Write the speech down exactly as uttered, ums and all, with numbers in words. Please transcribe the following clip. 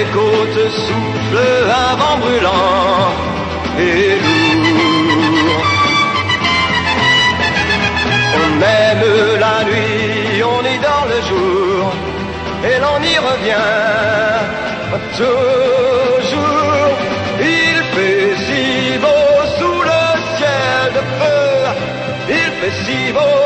côtes souffle un vent brûlant et lourd. On aime la nuit, on y dort le jour, et l'on y revient toujours. Il fait si beau sous le ciel de feu, il fait si beau